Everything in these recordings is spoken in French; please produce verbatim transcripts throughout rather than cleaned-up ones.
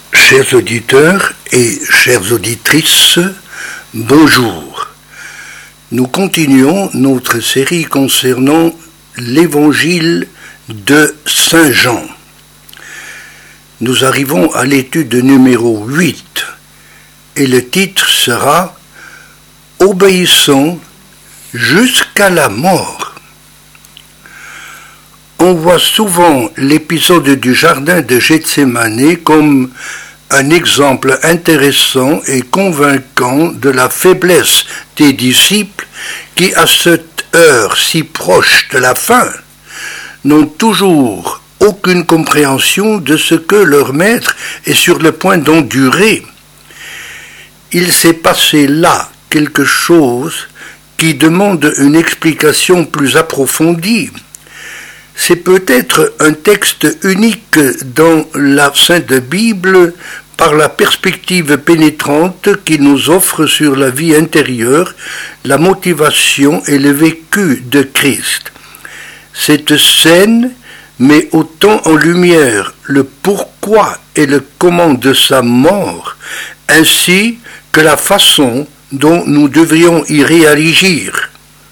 Chers auditeurs et chères auditrices, bonjour. Nous continuons notre série concernant l'évangile de Saint Jean. Nous arrivons à l'étude numéro huit et le titre sera « Obéissant jusqu'à la mort ». On voit souvent l'épisode du jardin de Gethsémani comme un exemple intéressant et convaincant de la faiblesse des disciples qui, à cette heure si proche de la fin, n'ont toujours aucune compréhension de ce que leur maître est sur le point d'endurer. Il s'est passé là quelque chose qui demande une explication plus approfondie. C'est peut-être un texte unique dans la Sainte Bible par la perspective pénétrante qu'il nous offre sur la vie intérieure, la motivation et le vécu de Christ. Cette scène met autant en lumière le pourquoi et le comment de sa mort, ainsi que la façon dont nous devrions y réagir.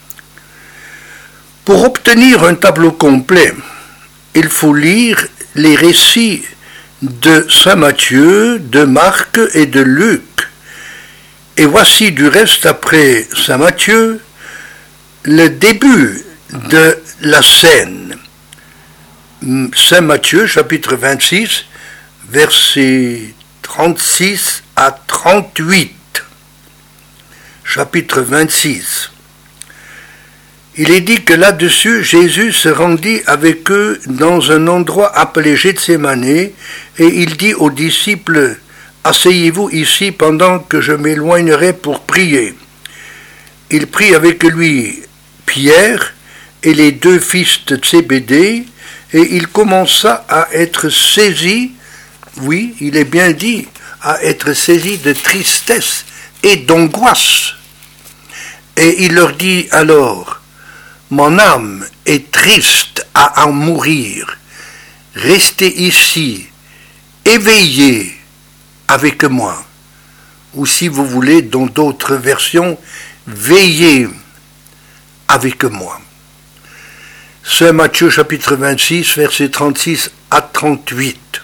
Pour obtenir un tableau complet, il faut lire les récits de Saint Matthieu, de Marc et de Luc. Et voici du reste après Saint Matthieu le début de la scène. Saint Matthieu, chapitre vingt-six, versets trente-six à trente-huit. Chapitre vingt-six. Il est dit que là-dessus, Jésus se rendit avec eux dans un endroit appelé Gethsémani, et il dit aux disciples, « Asseyez-vous ici pendant que je m'éloignerai pour prier. » Il prit avec lui Pierre et les deux fils de Zébédée, et il commença à être saisi, oui, il est bien dit, à être saisi de tristesse et d'angoisse. Et il leur dit alors, « Mon âme est triste à en mourir. Restez ici, éveillez avec moi. » Ou si vous voulez, dans d'autres versions, « Veillez avec moi. » Saint Matthieu chapitre vingt-six, versets trente-six à trente-huit.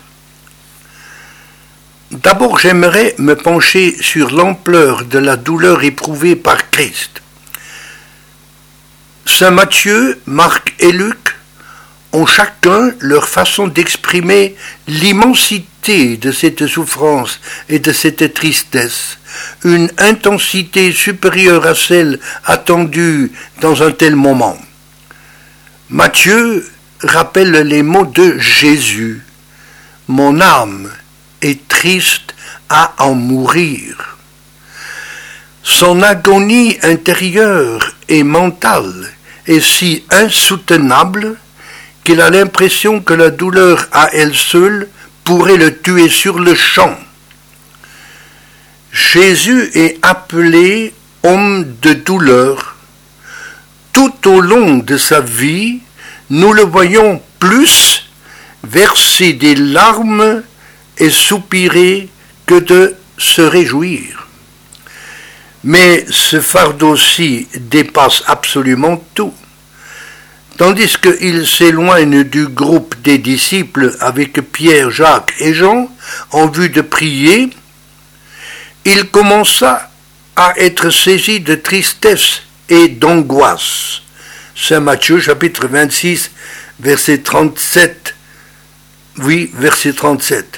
D'abord, j'aimerais me pencher sur l'ampleur de la douleur éprouvée par Christ. Saint Matthieu, Marc et Luc ont chacun leur façon d'exprimer l'immensité de cette souffrance et de cette tristesse, une intensité supérieure à celle attendue dans un tel moment. Matthieu rappelle les mots de Jésus. « Mon âme est triste à en mourir. » Son agonie intérieure et mentale est si insoutenable qu'il a l'impression que la douleur à elle seule pourrait le tuer sur le champ. Jésus est appelé homme de douleur. Tout au long de sa vie, nous le voyons plus verser des larmes et soupirer que de se réjouir. Mais ce fardeau-ci dépasse absolument tout. Tandis qu'il s'éloigne du groupe des disciples avec Pierre, Jacques et Jean en vue de prier, il commença à être saisi de tristesse et d'angoisse. Saint Matthieu, chapitre vingt-six, verset trente-sept. Oui, verset trente-sept.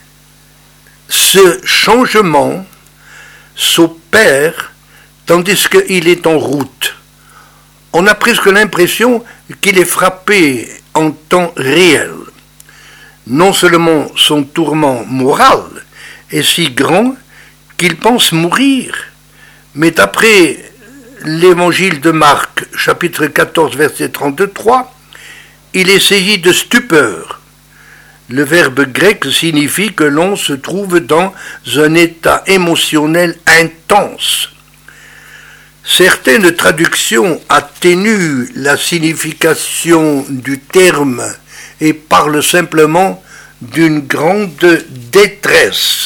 Ce changement s'opère tandis qu'il est en route. On a presque l'impression qu'il est frappé en temps réel. Non seulement son tourment moral est si grand qu'il pense mourir, mais d'après l'évangile de Marc, chapitre quatorze, verset trente-trois, il est saisi de stupeur. Le verbe grec signifie que l'on se trouve dans un état émotionnel intense. Certaines traductions atténuent la signification du terme et parlent simplement d'une grande détresse.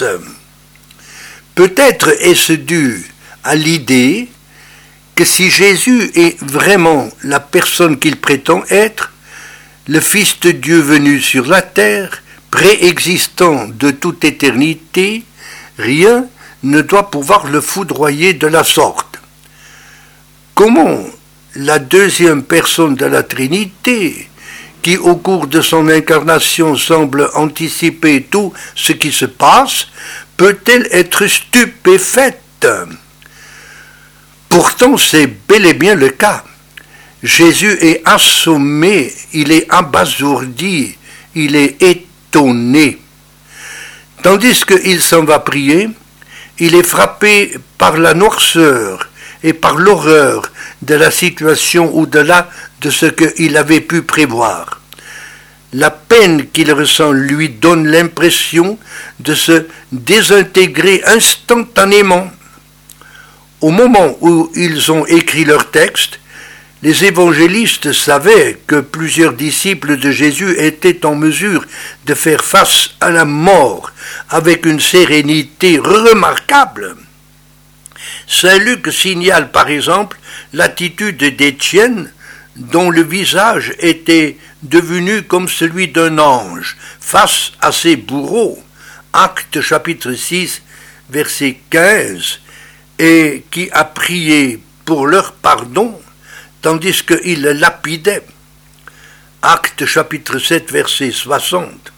Peut-être est-ce dû à l'idée que si Jésus est vraiment la personne qu'il prétend être, le Fils de Dieu venu sur la terre, préexistant de toute éternité, rien ne doit pouvoir le foudroyer de la sorte. Comment la deuxième personne de la Trinité, qui au cours de son incarnation semble anticiper tout ce qui se passe, peut-elle être stupéfaite? Pourtant, c'est bel et bien le cas. Jésus est assommé, il est abasourdi, il est étonné. Tandis qu'il s'en va prier, il est frappé par la noirceur et par l'horreur de la situation au-delà de ce qu'il avait pu prévoir. La peine qu'il ressent lui donne l'impression de se désintégrer instantanément. Au moment où ils ont écrit leur texte, les évangélistes savaient que plusieurs disciples de Jésus étaient en mesure de faire face à la mort avec une sérénité remarquable. Saint Luc signale par exemple l'attitude d'Étienne, dont le visage était devenu comme celui d'un ange face à ses bourreaux, Actes chapitre six, verset quinze, et qui a prié pour leur pardon, tandis qu'il le lapidait. Actes chapitre sept, verset soixante.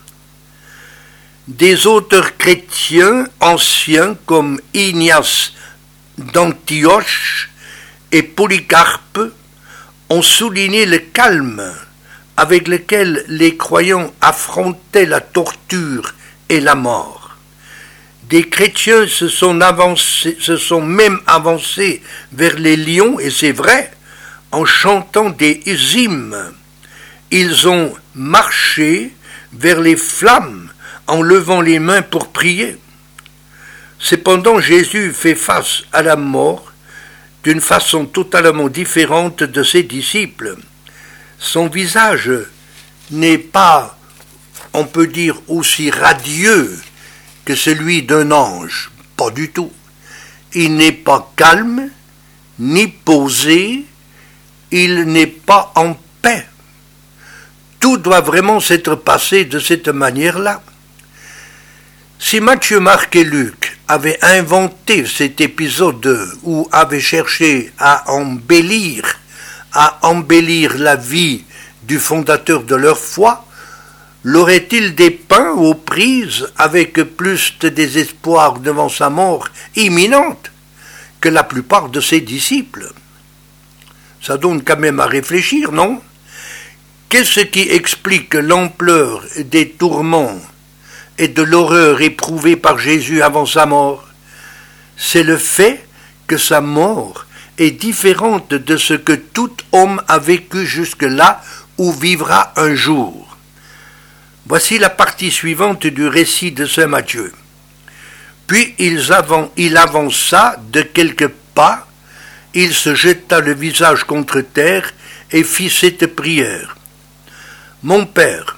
Des auteurs chrétiens anciens comme Ignace d'Antioche et Polycarpe ont souligné le calme avec lequel les croyants affrontaient la torture et la mort. Des chrétiens se sont, avancés, se sont même avancés vers les lions, et c'est vrai, en chantant des hymnes. Ils ont marché vers les flammes en levant les mains pour prier. Cependant, Jésus fait face à la mort d'une façon totalement différente de ses disciples. Son visage n'est pas, on peut dire, aussi radieux que celui d'un ange, pas du tout. Il n'est pas calme, ni posé, il n'est pas en paix. Tout doit vraiment s'être passé de cette manière-là. Si Matthieu, Marc et Luc avaient inventé cet épisode ou avaient cherché à embellir, à embellir la vie du fondateur de leur foi, l'aurait-il dépeint aux prises avec plus de désespoir devant sa mort imminente que la plupart de ses disciples? Ça donne quand même à réfléchir, non? Qu'est-ce qui explique l'ampleur des tourments et de l'horreur éprouvée par Jésus avant sa mort? C'est le fait que sa mort est différente de ce que tout homme a vécu jusque-là ou vivra un jour. Voici la partie suivante du récit de saint Matthieu. Puis il avança de quelques pas, il se jeta le visage contre terre et fit cette prière. « Mon Père,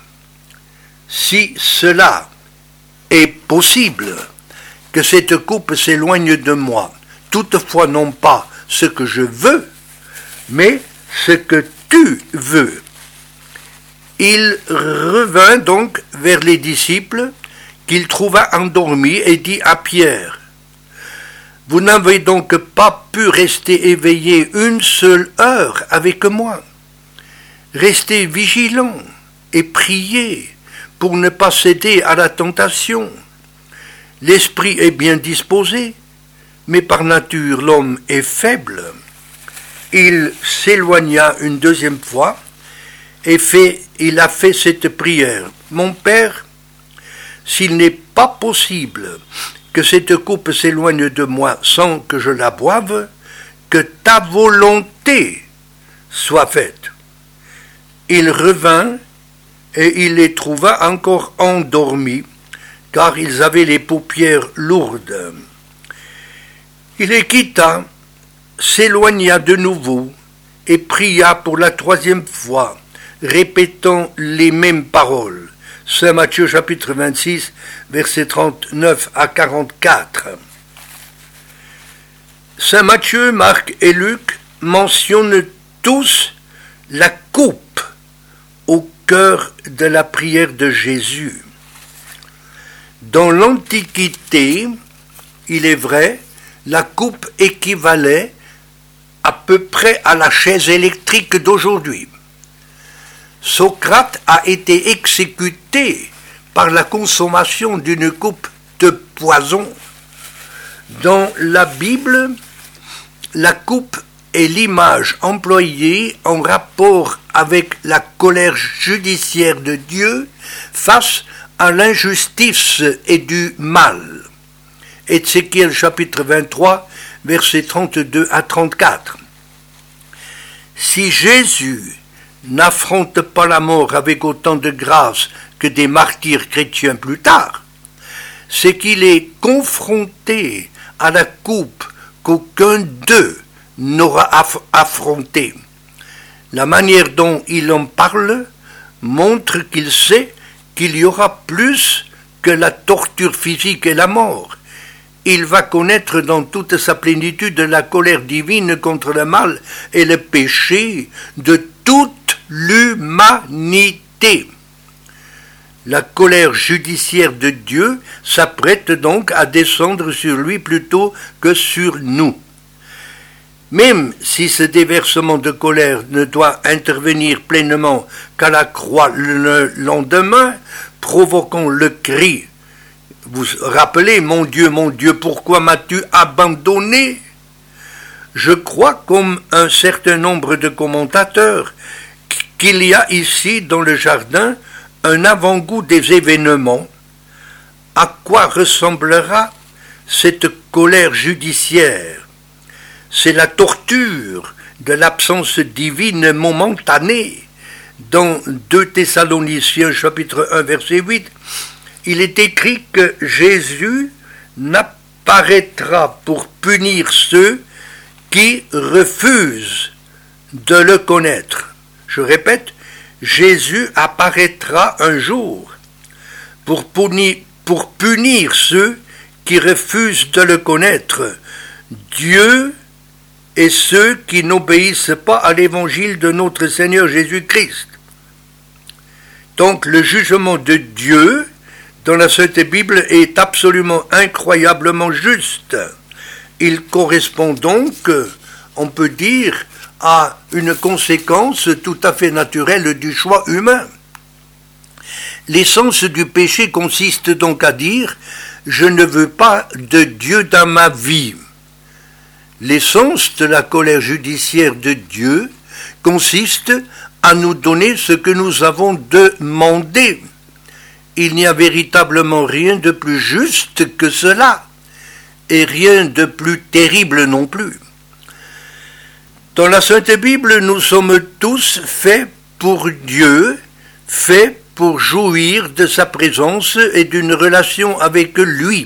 si cela est possible, que cette coupe s'éloigne de moi, toutefois non pas ce que je veux, mais ce que tu veux. » Il revint donc vers les disciples qu'il trouva endormis et dit à Pierre, « Vous n'avez donc pas pu rester éveillé une seule heure avec moi. Restez vigilants et priez pour ne pas céder à la tentation. L'esprit est bien disposé, mais par nature l'homme est faible. » Il s'éloigna une deuxième fois et fait, il a fait cette prière. « Mon Père, s'il n'est pas possible que cette coupe s'éloigne de moi sans que je la boive, que ta volonté soit faite. » Il revint et il les trouva encore endormis, car ils avaient les paupières lourdes. Il les quitta, s'éloigna de nouveau et pria pour la troisième fois, répétant les mêmes paroles. « Saint Matthieu chapitre vingt-six, versets trente-neuf à quarante-quatre. Saint Matthieu, Marc et Luc mentionnent tous la coupe au cœur de la prière de Jésus. Dans l'Antiquité, il est vrai, la coupe équivalait à peu près à la chaise électrique d'aujourd'hui. Socrate a été exécuté par la consommation d'une coupe de poison. Dans la Bible, la coupe est l'image employée en rapport avec la colère judiciaire de Dieu face à l'injustice et du mal. Ézéchiel chapitre vingt-trois, versets trente-deux à trente-quatre. Si Jésus n'affronte pas la mort avec autant de grâce que des martyrs chrétiens plus tard, c'est qu'il est confronté à la coupe qu'aucun d'eux n'aura aff- affrontée. La manière dont il en parle montre qu'il sait qu'il y aura plus que la torture physique et la mort. Il va connaître dans toute sa plénitude la colère divine contre le mal et le péché de toute l'humanité. La colère judiciaire de Dieu s'apprête donc à descendre sur lui plutôt que sur nous. Même si ce déversement de colère ne doit intervenir pleinement qu'à la croix le lendemain, provoquant le cri « Vous rappelez, mon Dieu, mon Dieu, pourquoi m'as-tu abandonné ?» Je crois, comme un certain nombre de commentateurs, qu'il y a ici, dans le jardin, un avant-goût des événements. À quoi ressemblera cette colère judiciaire? C'est la torture de l'absence divine momentanée. Dans deux Thessaloniciens chapitre un verset huit, il est écrit que Jésus n'apparaîtra pour punir ceux qui refusent de le connaître. Je répète, Jésus apparaîtra un jour pour punir, pour punir ceux qui refusent de le connaître. Dieu et ceux qui n'obéissent pas à l'évangile de notre Seigneur Jésus-Christ. Donc le jugement de Dieu dans la Sainte Bible est absolument incroyablement juste. Il correspond donc, on peut dire, à une conséquence tout à fait naturelle du choix humain. L'essence du péché consiste donc à dire « je ne veux pas de Dieu dans ma vie ». L'essence de la colère judiciaire de Dieu consiste à nous donner ce que nous avons demandé. Il n'y a véritablement rien de plus juste que cela, et rien de plus terrible non plus. Dans la Sainte Bible, nous sommes tous faits pour Dieu, faits pour jouir de sa présence et d'une relation avec lui.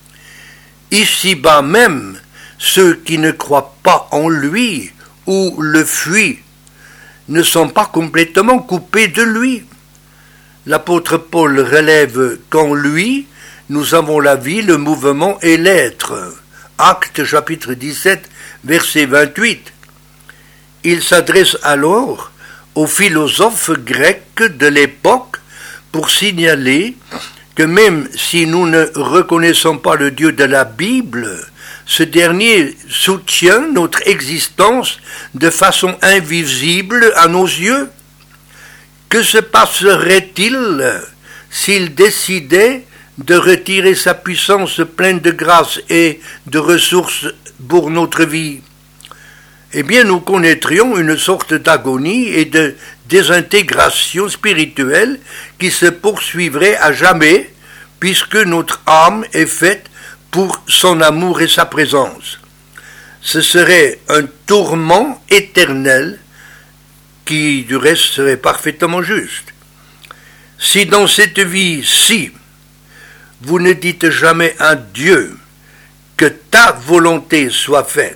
Ici-bas même, ceux qui ne croient pas en lui ou le fuient ne sont pas complètement coupés de lui. L'apôtre Paul relève qu'en lui, nous avons la vie, le mouvement et l'être. Actes chapitre dix-sept, verset vingt-huit. Il s'adresse alors aux philosophes grecs de l'époque pour signaler que même si nous ne reconnaissons pas le Dieu de la Bible, ce dernier soutient notre existence de façon invisible à nos yeux. Que se passerait-il s'il décidait de retirer sa puissance pleine de grâce et de ressources pour notre vie? Eh bien, nous connaîtrions une sorte d'agonie et de désintégration spirituelle qui se poursuivrait à jamais, puisque notre âme est faite pour son amour et sa présence. Ce serait un tourment éternel qui, du reste, serait parfaitement juste. Si dans cette vie-ci, vous ne dites jamais à Dieu que ta volonté soit faite,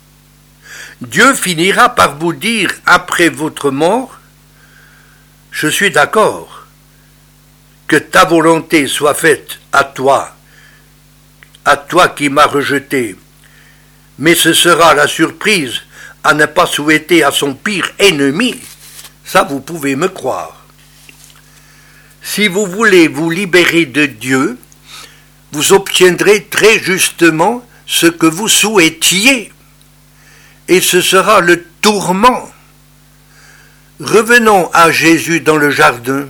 Dieu finira par vous dire après votre mort, je suis d'accord, que ta volonté soit faite à toi, à toi qui m'as rejeté. Mais ce sera la surprise à ne pas souhaiter à son pire ennemi. Ça, vous pouvez me croire. Si vous voulez vous libérer de Dieu, vous obtiendrez très justement ce que vous souhaitiez. Et ce sera le tourment. Revenons à Jésus dans le jardin.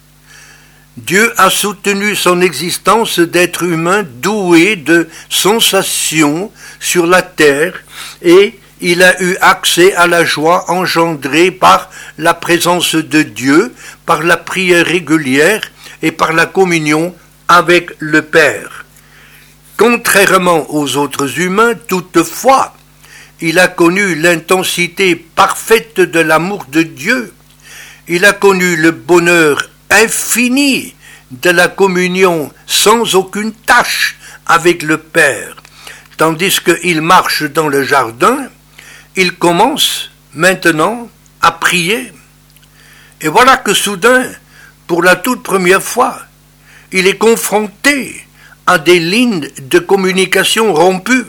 Dieu a soutenu son existence d'être humain doué de sensations sur la terre et il a eu accès à la joie engendrée par la présence de Dieu, par la prière régulière et par la communion avec le Père. Contrairement aux autres humains, toutefois, il a connu l'intensité parfaite de l'amour de Dieu. Il a connu le bonheur infini de la communion sans aucune tâche avec le Père. Tandis qu'il marche dans le jardin, il commence maintenant à prier. Et voilà que soudain, pour la toute première fois, il est confronté à des lignes de communication rompues.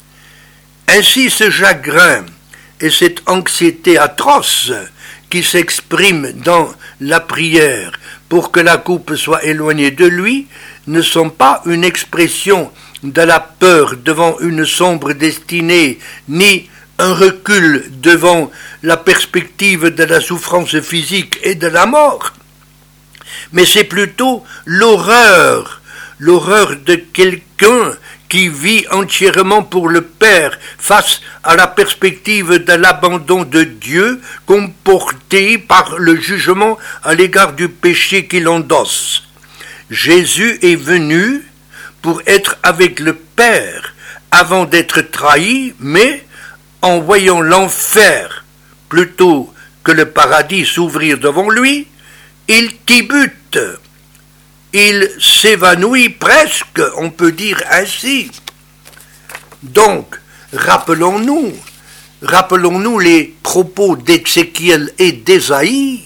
Ainsi ce chagrin et cette anxiété atroce qui s'expriment dans la prière pour que la coupe soit éloignée de lui ne sont pas une expression de la peur devant une sombre destinée, ni un recul devant la perspective de la souffrance physique et de la mort, mais c'est plutôt l'horreur, l'horreur de quelqu'un qui vit entièrement pour le Père face à la perspective de l'abandon de Dieu comporté par le jugement à l'égard du péché qu'il endosse. Jésus est venu pour être avec le Père avant d'être trahi, mais en voyant l'enfer plutôt que le paradis s'ouvrir devant lui, il tibute. Il s'évanouit presque, on peut dire ainsi. Donc, rappelons-nous, rappelons-nous les propos d'Ézéchiel et d'Ésaïe.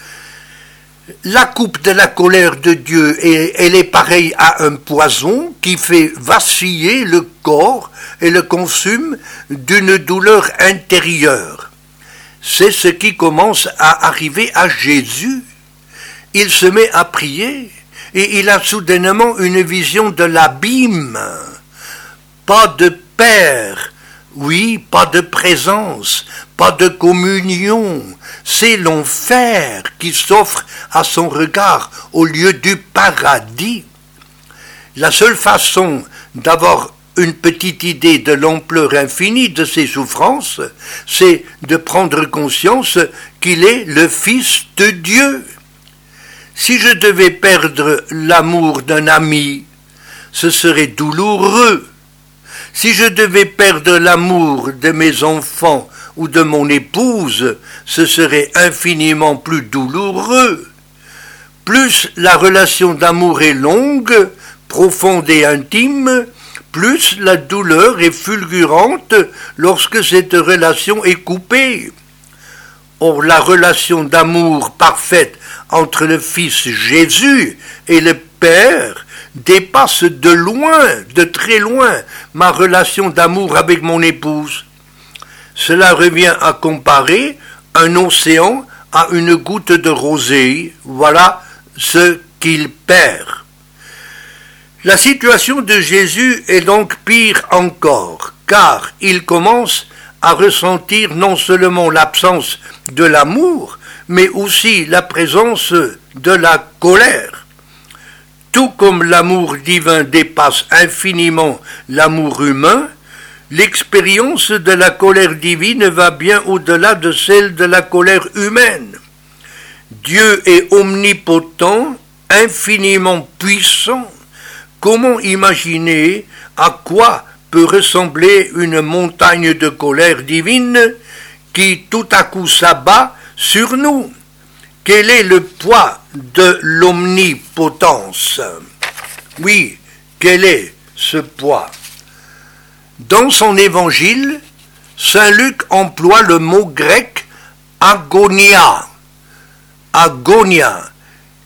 La coupe de la colère de Dieu, elle est pareille à un poison qui fait vaciller le corps et le consume d'une douleur intérieure. C'est ce qui commence à arriver à Jésus. Il se met à prier. Et il a soudainement une vision de l'abîme. Pas de Père, oui, pas de présence, pas de communion. C'est l'enfer qui s'offre à son regard au lieu du paradis. La seule façon d'avoir une petite idée de l'ampleur infinie de ses souffrances, c'est de prendre conscience qu'il est le Fils de Dieu. Si je devais perdre l'amour d'un ami, ce serait douloureux. Si je devais perdre l'amour de mes enfants ou de mon épouse, ce serait infiniment plus douloureux. Plus la relation d'amour est longue, profonde et intime, plus la douleur est fulgurante lorsque cette relation est coupée. Or, la relation d'amour parfaite entre le Fils Jésus et le Père dépasse de loin, de très loin, ma relation d'amour avec mon épouse. Cela revient à comparer un océan à une goutte de rosée. Voilà ce qu'il perd. La situation de Jésus est donc pire encore, car il commence à ressentir non seulement l'absence de l'amour, mais aussi la présence de la colère. Tout comme l'amour divin dépasse infiniment l'amour humain, l'expérience de la colère divine va bien au-delà de celle de la colère humaine. Dieu est omnipotent, infiniment puissant. Comment imaginer à quoi peut ressembler une montagne de colère divine qui tout à coup s'abat sur nous? Quel est le poids de l'omnipotence? Oui, quel est ce poids? Dans son évangile, saint Luc emploie le mot grec agonia, agonia,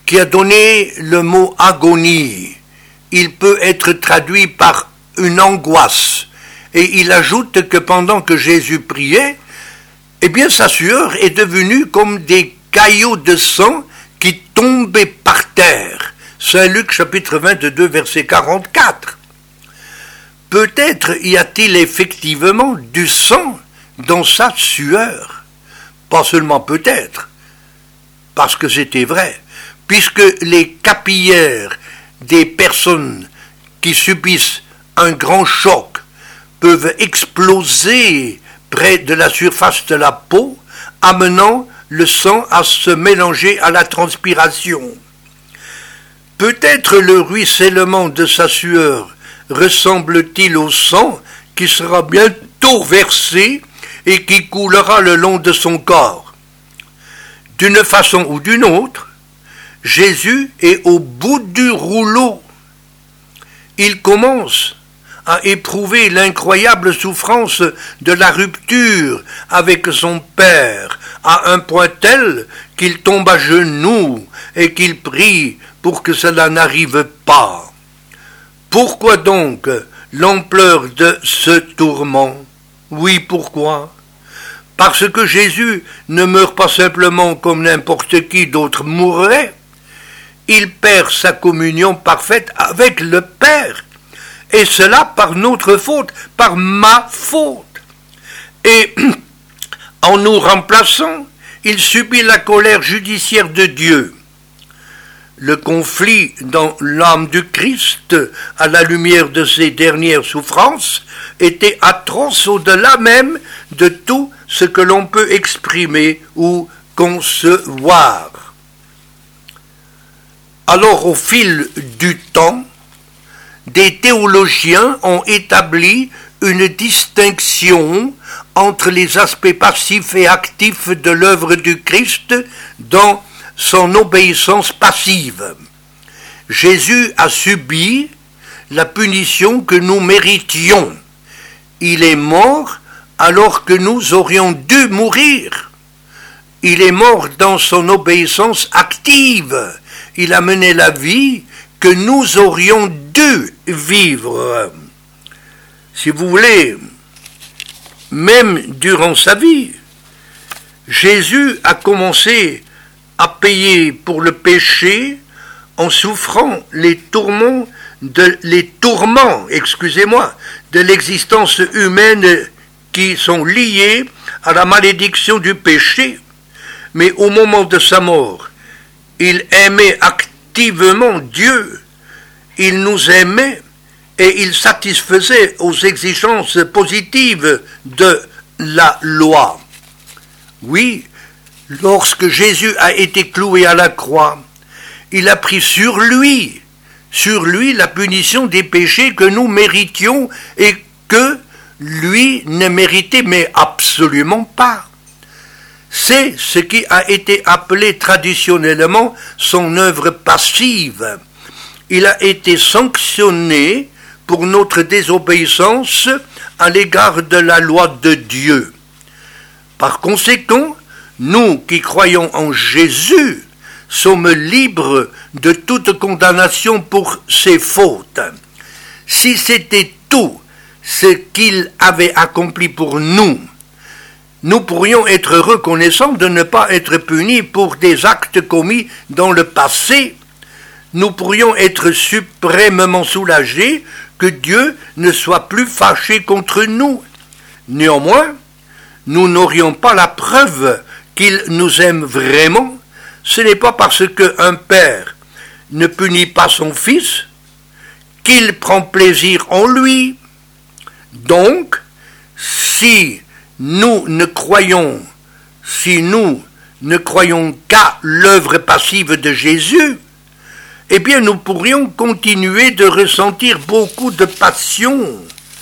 qui a donné le mot agonie. Il peut être traduit par une angoisse. Et il ajoute que pendant que Jésus priait, eh bien sa sueur est devenue comme des caillots de sang qui tombaient par terre. Saint Luc chapitre vingt-deux verset quarante-quatre. Peut-être y a-t-il effectivement du sang dans sa sueur. Pas seulement peut-être, parce que c'était vrai, puisque les capillaires des personnes qui subissent un grand choc peuvent exploser près de la surface de la peau, amenant le sang à se mélanger à la transpiration. Peut-être le ruissellement de sa sueur ressemble-t-il au sang qui sera bientôt versé et qui coulera le long de son corps. D'une façon ou d'une autre, Jésus est au bout du rouleau. Il commence à éprouver l'incroyable souffrance de la rupture avec son Père, à un point tel qu'il tombe à genoux et qu'il prie pour que cela n'arrive pas. Pourquoi donc l'ampleur de ce tourment? Oui, pourquoi? Parce que Jésus ne meurt pas simplement comme n'importe qui d'autre mourrait, il perd sa communion parfaite avec le Père, et cela par notre faute, par ma faute. Et en nous remplaçant, il subit la colère judiciaire de Dieu. Le conflit dans l'âme du Christ, à la lumière de ses dernières souffrances, était atroce au-delà même de tout ce que l'on peut exprimer ou concevoir. Alors, au fil du temps, des théologiens ont établi une distinction entre les aspects passifs et actifs de l'œuvre du Christ dans son obéissance passive. Jésus a subi la punition que nous méritions. Il est mort alors que nous aurions dû mourir. Il est mort dans son obéissance active. Il a mené la vie que nous aurions dû vivre. Si vous voulez, même durant sa vie, Jésus a commencé à payer pour le péché en souffrant les tourments de les tourments, excusez-moi, de l'existence humaine qui sont liés à la malédiction du péché. Mais au moment de sa mort, il aimait activement Dieu, il nous aimait et il satisfaisait aux exigences positives de la loi. Oui, lorsque Jésus a été cloué à la croix, il a pris sur lui, sur lui la punition des péchés que nous méritions et que lui ne méritait mais absolument pas. C'est ce qui a été appelé traditionnellement son œuvre passive. Il a été sanctionné pour notre désobéissance à l'égard de la loi de Dieu. Par conséquent, nous qui croyons en Jésus sommes libres de toute condamnation pour ses fautes. Si c'était tout ce qu'il avait accompli pour nous, nous pourrions être reconnaissants de ne pas être punis pour des actes commis dans le passé. Nous pourrions être suprêmement soulagés que Dieu ne soit plus fâché contre nous. Néanmoins, nous n'aurions pas la preuve qu'il nous aime vraiment. Ce n'est pas parce qu'un père ne punit pas son fils qu'il prend plaisir en lui. Donc, si nous ne croyons, si nous ne croyons qu'à l'œuvre passive de Jésus, eh bien nous pourrions continuer de ressentir beaucoup de passion,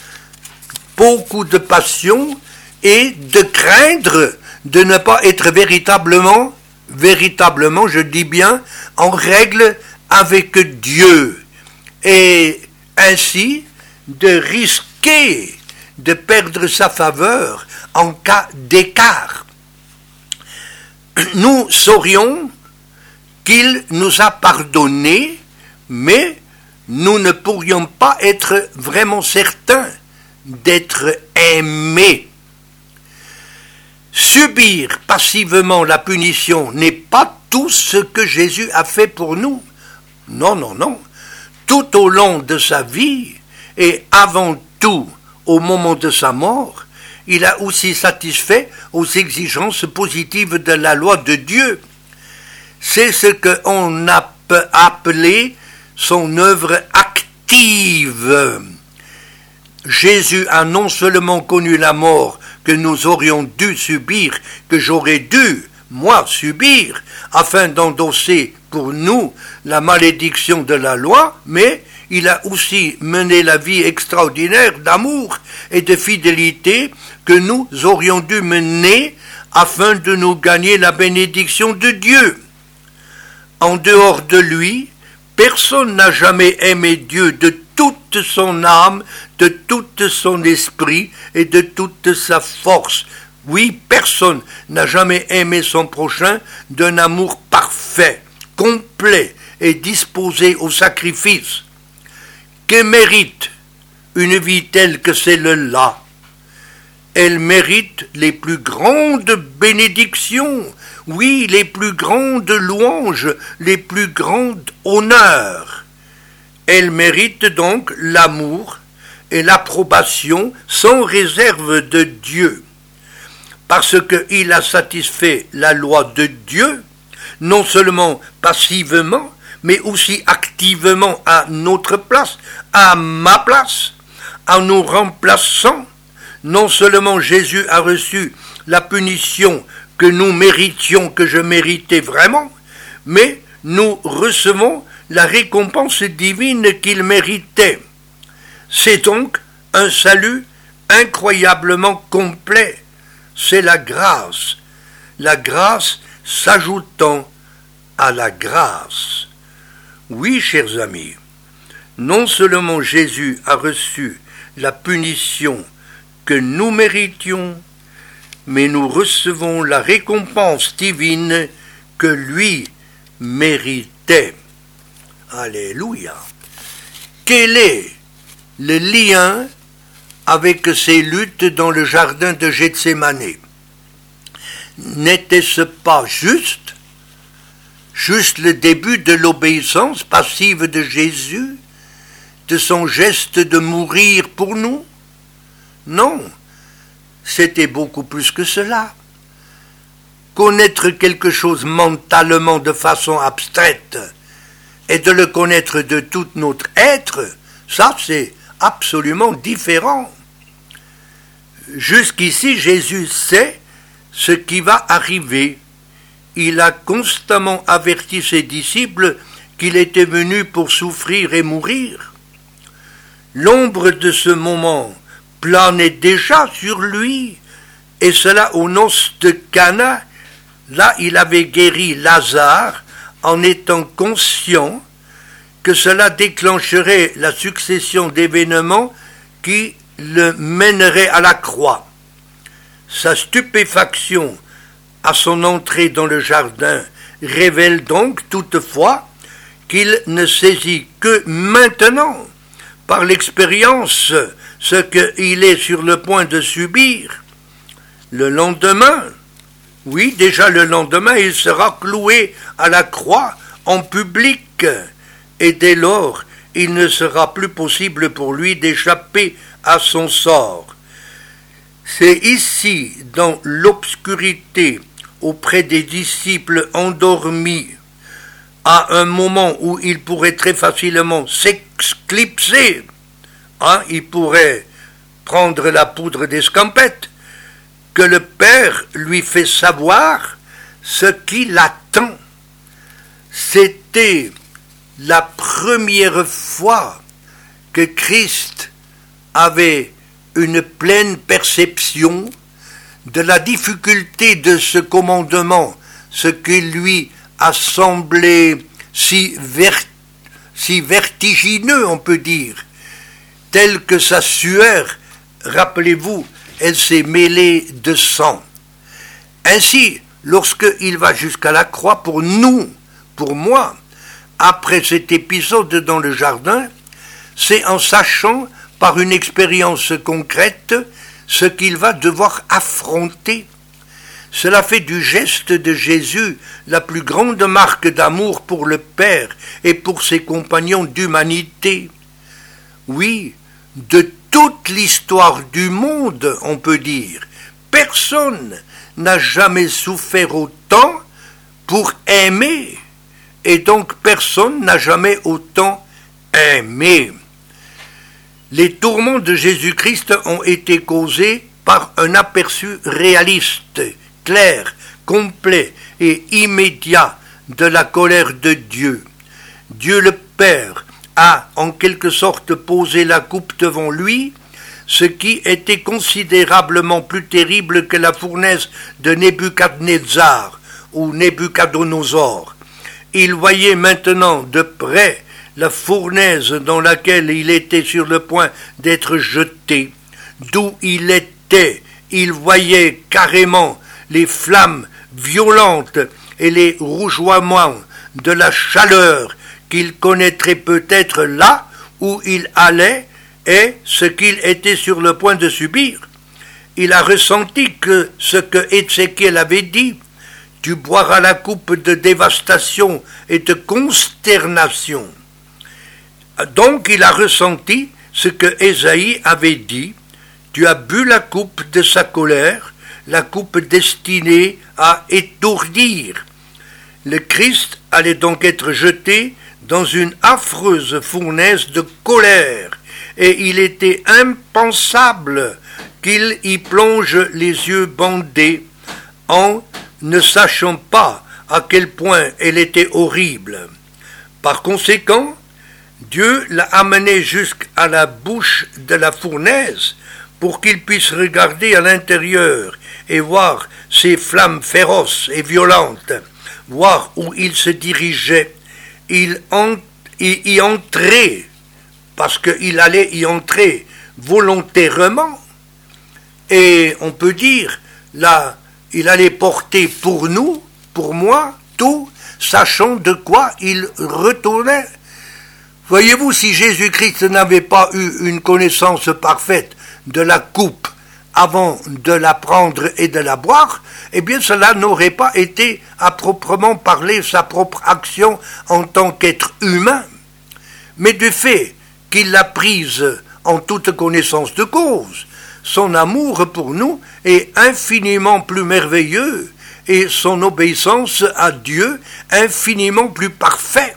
beaucoup de passion et de craindre de ne pas être véritablement, véritablement, je dis bien, en règle avec Dieu, et ainsi de risquer de perdre sa faveur en cas d'écart. Nous saurions qu'il nous a pardonné, mais nous ne pourrions pas être vraiment certains d'être aimés. Subir passivement la punition n'est pas tout ce que Jésus a fait pour nous. Non, non, non. Tout au long de sa vie et avant tout au moment de sa mort, il a aussi satisfait aux exigences positives de la loi de Dieu. C'est ce qu'on a appelé son œuvre active. Jésus a non seulement connu la mort que nous aurions dû subir, que j'aurais dû, moi, subir, afin d'endosser pour nous la malédiction de la loi, mais il a aussi mené la vie extraordinaire d'amour et de fidélité que nous aurions dû mener afin de nous gagner la bénédiction de Dieu. En dehors de lui, personne n'a jamais aimé Dieu de toute son âme, de tout son esprit et de toute sa force. Oui, personne n'a jamais aimé son prochain d'un amour parfait, complet et disposé au sacrifice. Que mérite une vie telle que celle-là? Elle mérite les plus grandes bénédictions, oui, les plus grandes louanges, les plus grands honneurs. Elle mérite donc l'amour et l'approbation sans réserve de Dieu, parce qu'il a satisfait la loi de Dieu, non seulement passivement, mais aussi activement à notre place, à ma place, en nous remplaçant. Non seulement Jésus a reçu la punition que nous méritions, que je méritais vraiment, mais nous recevons la récompense divine qu'il méritait. C'est donc un salut incroyablement complet. C'est la grâce, la grâce s'ajoutant à la grâce. Oui, chers amis, non seulement Jésus a reçu la punition que nous méritions, mais nous recevons la récompense divine que lui méritait. Alléluia. Quel est le lien avec ces luttes dans le jardin de Gethsémani? N'était-ce pas juste, juste le début de l'obéissance passive de Jésus, de son geste de mourir pour nous? Non, c'était beaucoup plus que cela. Connaître quelque chose mentalement de façon abstraite et de le connaître de tout notre être, ça c'est absolument différent. Jusqu'ici, Jésus sait ce qui va arriver. Il a constamment averti ses disciples qu'il était venu pour souffrir et mourir. L'ombre de ce moment planait déjà sur lui, et cela aux noces de Cana. Là, il avait guéri Lazare en étant conscient que cela déclencherait la succession d'événements qui le mèneraient à la croix. Sa stupéfaction à son entrée dans le jardin révèle donc toutefois qu'il ne saisit que maintenant, par l'expérience, ce qu'il est sur le point de subir. Le lendemain, oui, déjà le lendemain, il sera cloué à la croix en public, et dès lors, il ne sera plus possible pour lui d'échapper à son sort. C'est ici, dans l'obscurité, auprès des disciples endormis, à un moment où il pourrait très facilement s'éclipser, hein, il pourrait prendre la poudre d'escampette, que le Père lui fait savoir ce qui l'attend. C'était la première fois que Christ avait une pleine perception de la difficulté de ce commandement, ce qui lui a semblé si, ver- si vertigineux, on peut dire, tel que sa sueur, rappelez-vous, elle s'est mêlée de sang. Ainsi, lorsqu'il va jusqu'à la croix pour nous, pour moi, après cet épisode dans le jardin, c'est en sachant par une expérience concrète ce qu'il va devoir affronter. Cela fait du geste de Jésus la plus grande marque d'amour pour le Père et pour ses compagnons d'humanité. Oui, de toute l'histoire du monde, on peut dire, personne n'a jamais souffert autant pour aimer, et donc personne n'a jamais autant aimé. Les tourments de Jésus-Christ ont été causés par un aperçu réaliste, clair, complet et immédiat de la colère de Dieu. Dieu le Père a en quelque sorte posé la coupe devant lui, ce qui était considérablement plus terrible que la fournaise de Nebuchadnezzar ou Nebuchadnezzar. Il voyait maintenant de près la fournaise dans laquelle il était sur le point d'être jeté. D'où il était, il voyait carrément les flammes violentes et les rougeoiements de la chaleur qu'il connaîtrait peut-être là où il allait et ce qu'il était sur le point de subir. Il a ressenti que ce que Ézéchiel avait dit, « Tu boiras la coupe de dévastation et de consternation ». Donc il a ressenti ce que Ésaïe avait dit, « Tu as bu la coupe de sa colère, la coupe destinée à étourdir ». Le Christ allait donc être jeté dans une affreuse fournaise de colère, et il était impensable qu'il y plonge les yeux bandés, en ne sachant pas à quel point elle était horrible. Par conséquent, Dieu l'a amené jusqu'à la bouche de la fournaise pour qu'il puisse regarder à l'intérieur et voir ces flammes féroces et violentes, voir où il se dirigeait. Il en, y, y entrait, parce qu'il allait y entrer volontairement, et on peut dire, là, il allait porter pour nous, pour moi, tout, sachant de quoi il retournait. Voyez-vous, si Jésus-Christ n'avait pas eu une connaissance parfaite de la coupe avant de la prendre et de la boire, eh bien cela n'aurait pas été à proprement parler sa propre action en tant qu'être humain, mais du fait qu'il l'a prise en toute connaissance de cause, son amour pour nous est infiniment plus merveilleux et son obéissance à Dieu infiniment plus parfaite.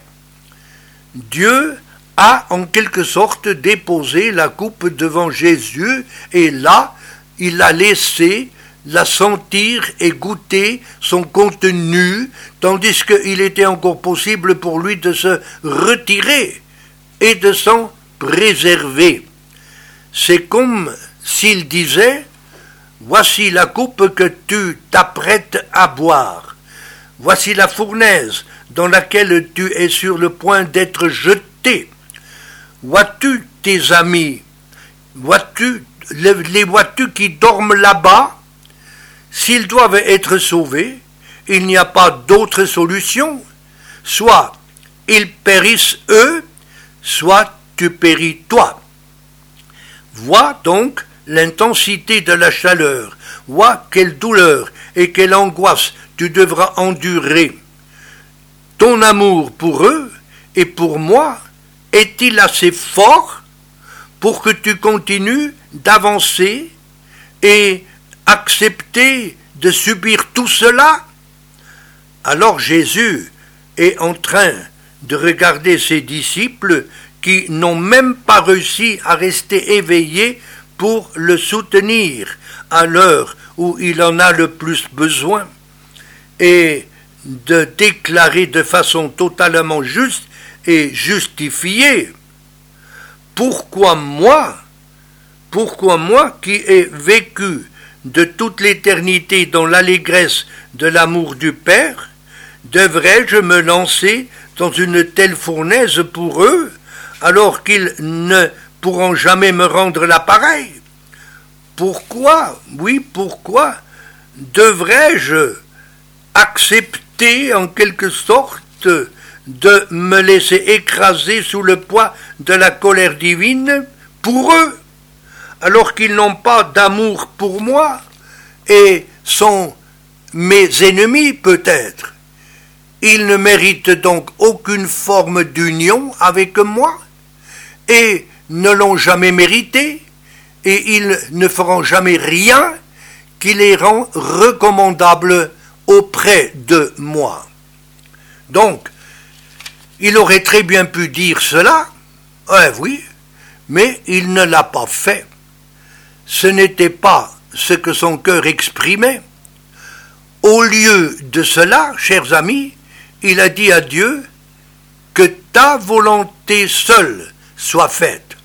Dieu a en quelque sorte déposé la coupe devant Jésus et là, il l'a laissé la sentir et goûter son contenu, tandis qu'il était encore possible pour lui de se retirer et de s'en préserver. C'est comme s'il disait « Voici la coupe que tu t'apprêtes à boire. Voici la fournaise dans laquelle tu es sur le point d'être jeté. Vois-tu tes amis? Vois-tu les vois-tu qui dorment là-bas? S'ils doivent être sauvés, il n'y a pas d'autre solution. Soit ils périssent eux, soit tu péris toi. Vois donc l'intensité de la chaleur, vois quelle douleur et quelle angoisse tu devras endurer. Ton amour pour eux et pour moi est-il assez fort pour que tu continues d'avancer et accepter de subir tout cela? Alors Jésus est en train de regarder ses disciples qui n'ont même pas réussi à rester éveillés pour le soutenir à l'heure où il en a le plus besoin, et de déclarer de façon totalement juste et justifiée: pourquoi moi, pourquoi moi qui ai vécu de toute l'éternité dans l'allégresse de l'amour du Père, devrais-je me lancer dans une telle fournaise pour eux, alors qu'ils ne pourront jamais me rendre l'appareil? Pourquoi, oui, pourquoi devrais-je accepter en quelque sorte accepte de me laisser écraser sous le poids de la colère divine pour eux, alors qu'ils n'ont pas d'amour pour moi et sont mes ennemis peut-être. Ils ne méritent donc aucune forme d'union avec moi et ne l'ont jamais mérité, et ils ne feront jamais rien qui les rend recommandables auprès de moi. Donc, il aurait très bien pu dire cela, eh oui, mais il ne l'a pas fait. Ce n'était pas ce que son cœur exprimait. Au lieu de cela, chers amis, il a dit à Dieu que ta volonté seule soit faite.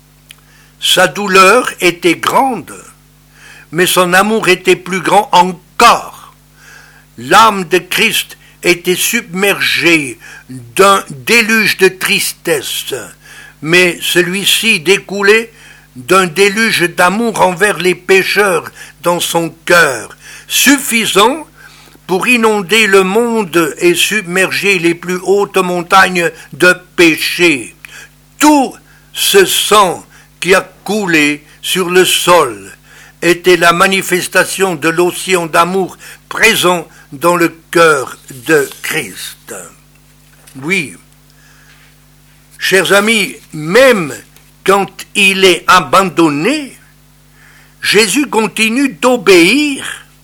Sa douleur était grande, mais son amour était plus grand encore. L'âme de Christ était submergée d'un déluge de tristesse, mais celui-ci découlait d'un déluge d'amour envers les pécheurs dans son cœur, suffisant pour inonder le monde et submerger les plus hautes montagnes de péché. Tout ce sang qui a coulé sur le sol était la manifestation de l'océan d'amour présent dans le cœur de Christ. Oui, chers amis, même quand il est abandonné, Jésus continue d'obéir.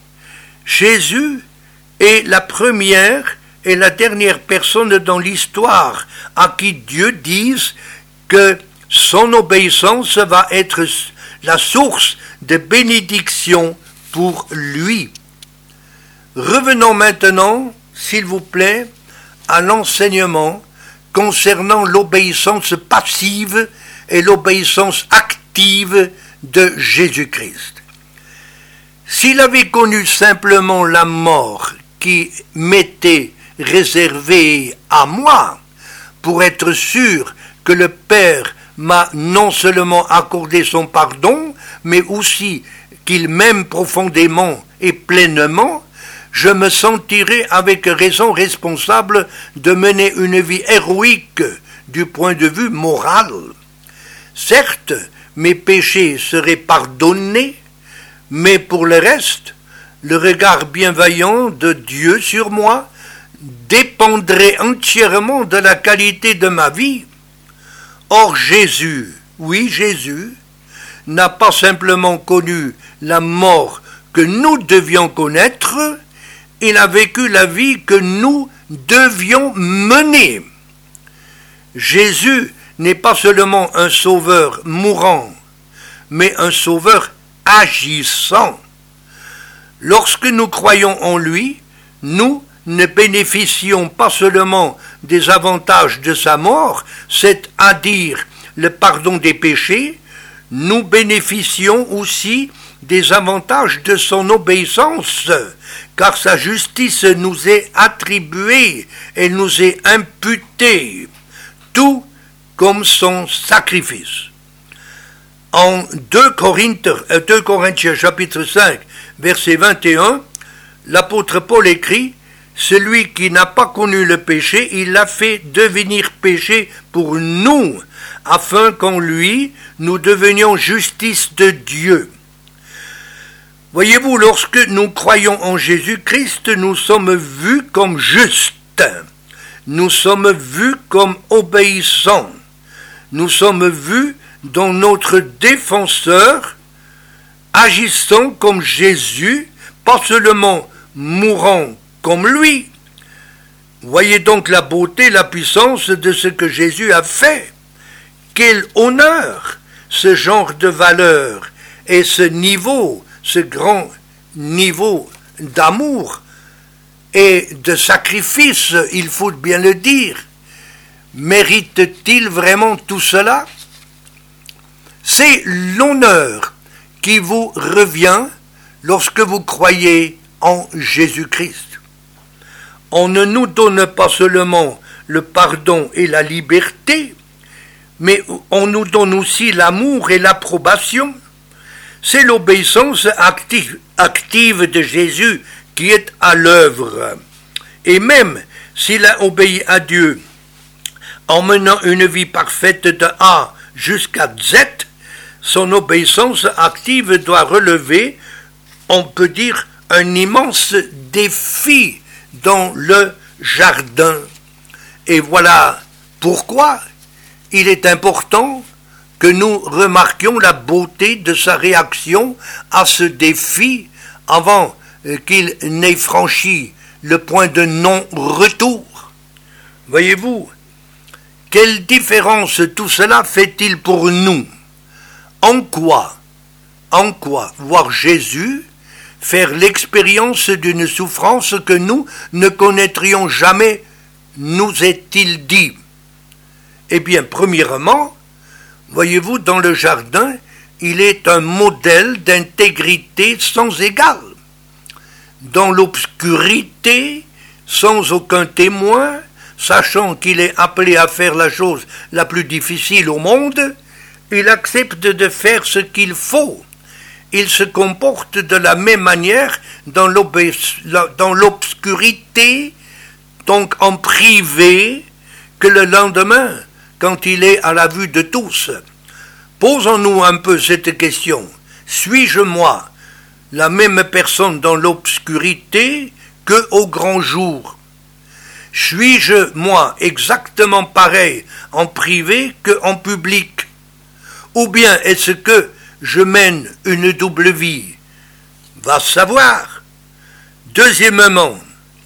Jésus est la première et la dernière personne dans l'histoire à qui Dieu dise que son obéissance va être la source de bénédiction pour lui. Revenons maintenant, s'il vous plaît, à l'enseignement concernant l'obéissance passive et l'obéissance active de Jésus-Christ. S'il avait connu simplement la mort qui m'était réservée à moi, pour être sûr que le Père m'a non seulement accordé son pardon, mais aussi qu'il m'aime profondément et pleinement, je me sentirais avec raison responsable de mener une vie héroïque du point de vue moral. Certes, mes péchés seraient pardonnés, mais pour le reste, le regard bienveillant de Dieu sur moi dépendrait entièrement de la qualité de ma vie. Or Jésus, oui Jésus, n'a pas simplement connu la mort que nous devions connaître, il a vécu la vie que nous devions mener. Jésus n'est pas seulement un sauveur mourant, mais un sauveur agissant. Lorsque nous croyons en lui, nous ne bénéficions pas seulement des avantages de sa mort, c'est-à-dire le pardon des péchés, nous bénéficions aussi des avantages de son obéissance, car sa justice nous est attribuée et nous est imputée, tout comme son sacrifice. En deux Corinthiens chapitre cinq, verset vingt et un, l'apôtre Paul écrit « Celui qui n'a pas connu le péché, il l'a fait devenir péché pour nous, afin qu'en lui, nous devenions justice de Dieu. » Voyez-vous, lorsque nous croyons en Jésus-Christ, nous sommes vus comme justes, nous sommes vus comme obéissants, nous sommes vus dans notre défenseur, agissant comme Jésus, pas seulement mourant comme lui. Voyez donc la beauté, la puissance de ce que Jésus a fait. Quel honneur, ce genre de valeur et ce niveau, ce grand niveau d'amour et de sacrifice, il faut bien le dire. Mérite-t-il vraiment tout cela? C'est l'honneur qui vous revient lorsque vous croyez en Jésus-Christ. On ne nous donne pas seulement le pardon et la liberté, mais on nous donne aussi l'amour et l'approbation. C'est l'obéissance active, active de Jésus qui est à l'œuvre. Et même s'il a obéi à Dieu en menant une vie parfaite de A jusqu'à Z, son obéissance active doit relever, on peut dire, un immense défi dans le jardin. Et voilà pourquoi il est important que nous remarquions la beauté de sa réaction à ce défi avant qu'il n'ait franchi le point de non-retour. Voyez-vous, quelle différence tout cela fait-il pour nous? En quoi, en quoi voir Jésus faire l'expérience d'une souffrance que nous ne connaîtrions jamais, nous est-il dit? Eh bien, premièrement, voyez-vous, dans le jardin, il est un modèle d'intégrité sans égal. Dans l'obscurité, sans aucun témoin, sachant qu'il est appelé à faire la chose la plus difficile au monde, il accepte de faire ce qu'il faut. Il se comporte de la même manière dans l'obscurité, donc en privé, que le lendemain, quand il est à la vue de tous. Posons-nous un peu cette question. Suis-je moi la même personne dans l'obscurité que au grand jour? Suis-je moi exactement pareil en privé que en public? Ou bien est-ce que je mène une double vie? Va savoir. Deuxièmement,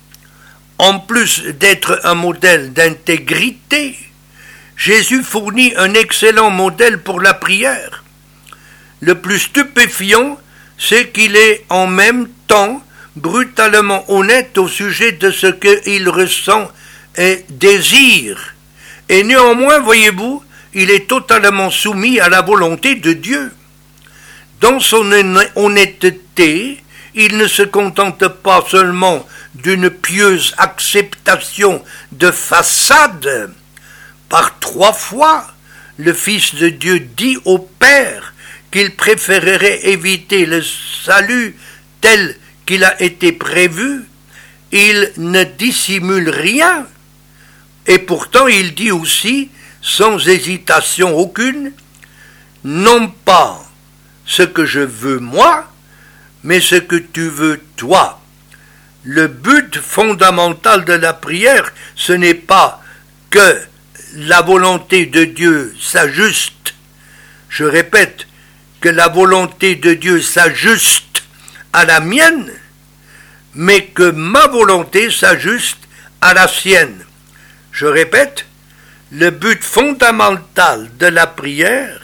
en plus d'être un modèle d'intégrité, Jésus fournit un excellent modèle pour la prière. Le plus stupéfiant, c'est qu'il est en même temps brutalement honnête au sujet de ce qu'il ressent et désire. Et néanmoins, voyez-vous, il est totalement soumis à la volonté de Dieu. Dans son honnêteté, il ne se contente pas seulement d'une pieuse acceptation de façade. Par trois fois, le Fils de Dieu dit au Père qu'il préférerait éviter le salut tel qu'il a été prévu. Il ne dissimule rien. Et pourtant, il dit aussi, sans hésitation aucune, non pas ce que je veux moi, mais ce que tu veux toi. Le but fondamental de la prière, ce n'est pas que la volonté de Dieu s'ajuste. Je répète, que la volonté de Dieu s'ajuste à la mienne, mais que ma volonté s'ajuste à la sienne. Je répète, le but fondamental de la prière,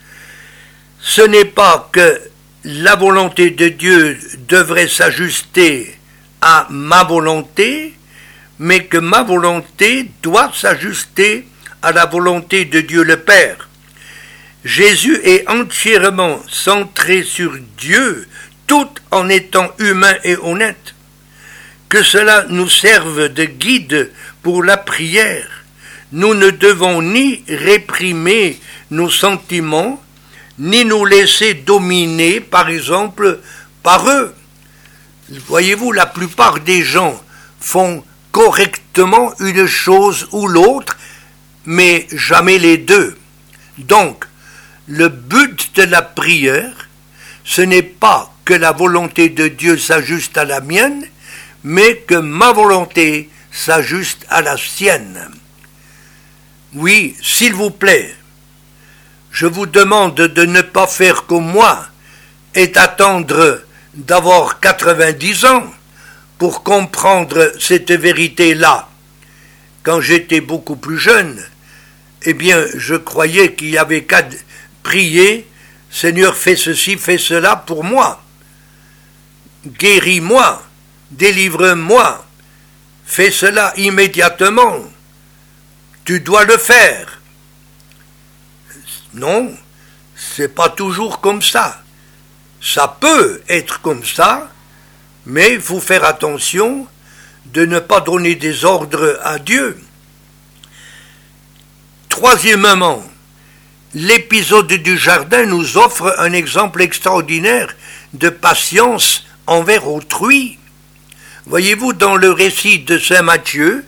ce n'est pas que la volonté de Dieu devrait s'ajuster à ma volonté, mais que ma volonté doit s'ajuster à la volonté de Dieu le Père. Jésus est entièrement centré sur Dieu, tout en étant humain et honnête. Que cela nous serve de guide pour la prière. Nous ne devons ni réprimer nos sentiments, ni nous laisser dominer, par exemple, par eux. Voyez-vous, la plupart des gens font correctement une chose ou l'autre, mais jamais les deux. Donc, le but de la prière, ce n'est pas que la volonté de Dieu s'ajuste à la mienne, mais que ma volonté s'ajuste à la sienne. Oui, s'il vous plaît, je vous demande de ne pas faire comme moi et d'attendre d'avoir quatre-vingt-dix ans pour comprendre cette vérité-là. Quand j'étais beaucoup plus jeune, eh bien, je croyais qu'il y avait qu'à prier, Seigneur, fais ceci, fais cela pour moi. Guéris-moi, délivre-moi, fais cela immédiatement. Tu dois le faire. Non, c'est pas toujours comme ça. Ça peut être comme ça, mais il faut faire attention de ne pas donner des ordres à Dieu. Troisièmement, l'épisode du jardin nous offre un exemple extraordinaire de patience envers autrui. Voyez-vous, dans le récit de saint Matthieu,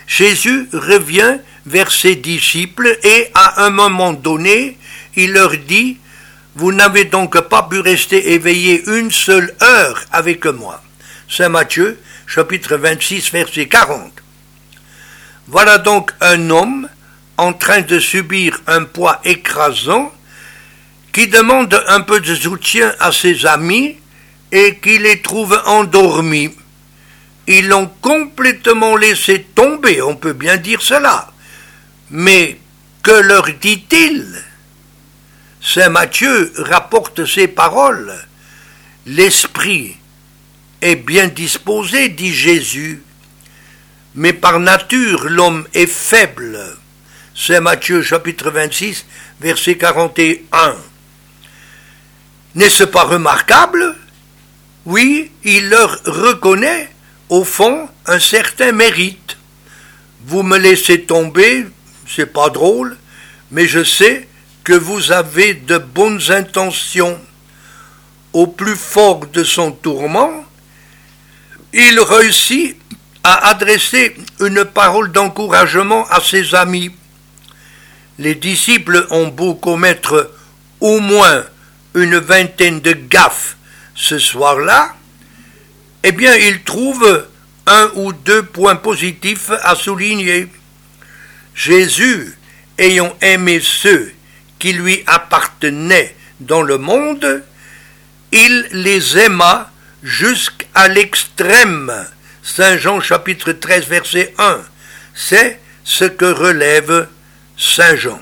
Jésus revient vers ses disciples et à un moment donné, il leur dit « Vous n'avez donc pas pu rester éveillés une seule heure avec moi. » Saint Matthieu, chapitre vingt-six, verset quarante. Voilà donc un homme en train de subir un poids écrasant qui demande un peu de soutien à ses amis et qui les trouve endormis. Ils l'ont complètement laissé tomber, on peut bien dire cela. Mais que leur dit-il? Saint Matthieu rapporte ces paroles. L'esprit est bien disposé, dit Jésus, mais par nature l'homme est faible. Saint Matthieu chapitre vingt-six, verset quarante et un. N'est-ce pas remarquable? Oui, il leur reconnaît au fond un certain mérite. Vous me laissez tomber, c'est pas drôle, mais je sais que vous avez de bonnes intentions. Au plus fort de son tourment, il réussit à adresser une parole d'encouragement à ses amis. Les disciples ont beau commettre au moins une vingtaine de gaffes ce soir-là, eh bien ils trouvent un ou deux points positifs à souligner. Jésus, ayant aimé ceux qui lui appartenaient dans le monde, il les aima jusqu'à l'extrême. Saint Jean chapitre treize verset un, c'est ce que relève Saint Jean.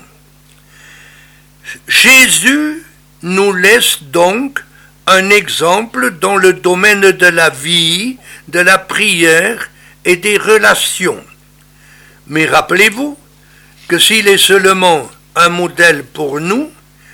Jésus nous laisse donc un exemple dans le domaine de la vie, de la prière et des relations. Mais rappelez-vous que s'il est seulement un modèle pour nous,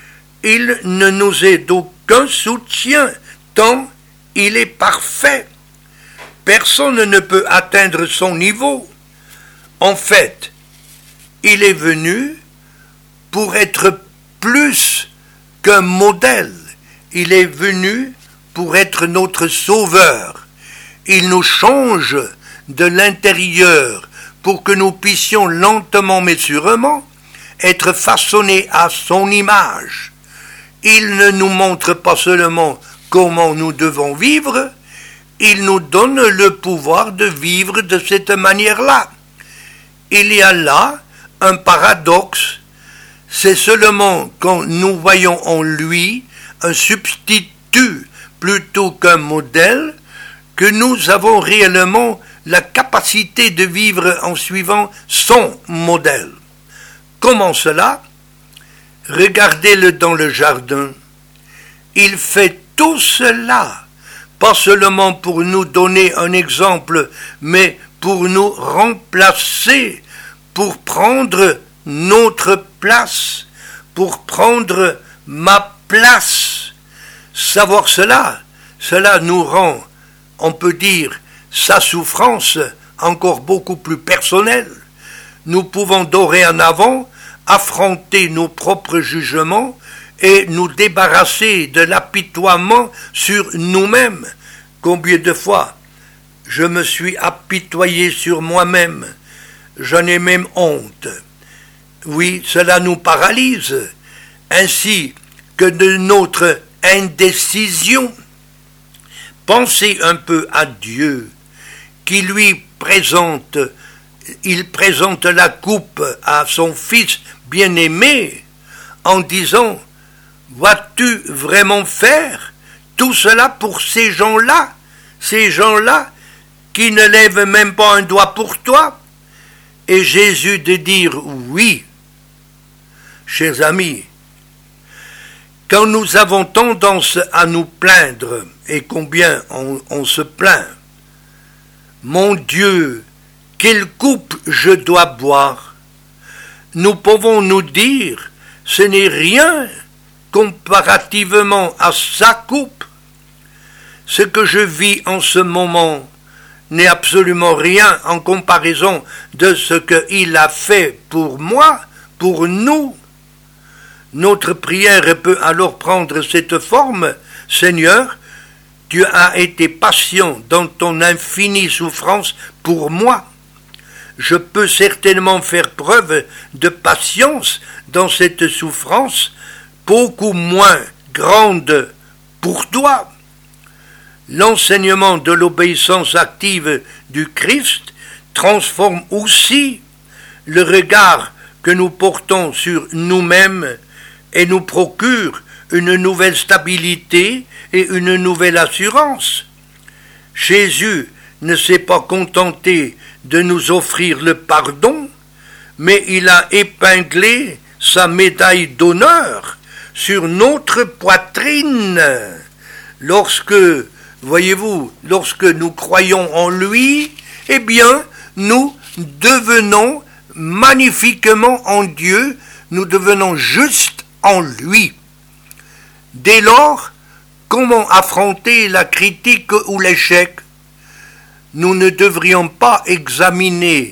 il ne nous est d'aucun soutien tant il est parfait. Personne ne peut atteindre son niveau. En fait, il est venu pour être plus qu'un modèle. Il est venu pour être notre sauveur. Il nous change de l'intérieur pour que nous puissions lentement mais sûrement être façonnés à son image. Il ne nous montre pas seulement comment nous devons vivre, il nous donne le pouvoir de vivre de cette manière-là. Il y a là un paradoxe, c'est seulement quand nous voyons en lui un substitut plutôt qu'un modèle que nous avons réellement la capacité de vivre en suivant son modèle. Comment cela? Regardez-le dans le jardin. Il fait tout cela, pas seulement pour nous donner un exemple, mais pour nous remplacer, pour prendre notre place, pour prendre ma place. Savoir cela, cela nous rend, on peut dire, sa souffrance encore beaucoup plus personnelle. Nous pouvons dorénavant affronter nos propres jugements et nous débarrasser de l'apitoiement sur nous-mêmes. Combien de fois je me suis apitoyé sur moi-même, j'en ai même honte. Oui, cela nous paralyse, ainsi que de notre indécision. Pensez un peu à Dieu, qui lui présente, il présente la coupe à son fils bien-aimé, en disant « Vas-tu vraiment faire tout cela pour ces gens-là, ces gens-là qui ne lèvent même pas un doigt pour toi ?» Et Jésus de dire « Oui ». Chers amis, quand nous avons tendance à nous plaindre, et combien on, on se plaint, « Mon Dieu, quelle coupe je dois boire ?» Nous pouvons nous dire « Ce n'est rien comparativement à sa coupe. Ce que je vis en ce moment n'est absolument rien en comparaison de ce qu'il a fait pour moi, pour nous. » Notre prière peut alors prendre cette forme. « Seigneur, tu as été patient dans ton infinie souffrance pour moi. je peux certainement faire preuve de patience dans cette souffrance beaucoup moins grande pour toi. L'enseignement de l'obéissance active du Christ transforme aussi le regard que nous portons sur nous-mêmes et nous procure une nouvelle stabilité et une nouvelle assurance. Jésus ne s'est pas contenté de nous offrir le pardon, mais il a épinglé sa médaille d'honneur sur notre poitrine. Lorsque, voyez-vous, lorsque nous croyons en lui, eh bien, nous devenons magnifiquement en Dieu, nous devenons justes en lui. Dès lors, comment affronter la critique ou l'échec? Nous ne devrions pas examiner